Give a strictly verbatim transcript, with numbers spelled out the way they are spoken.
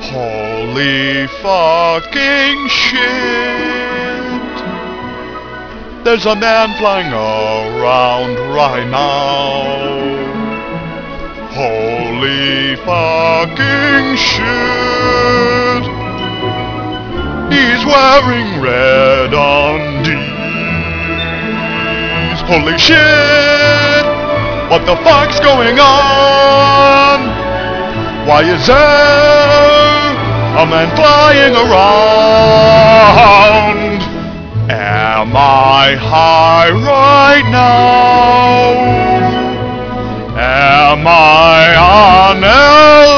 Holy fucking shit! There's a man flying around right now. Holy fucking shit! He's wearing red undies. Holy shit! What the fuck's going on? Why is there a man flying around? Am I high right now? Am I on L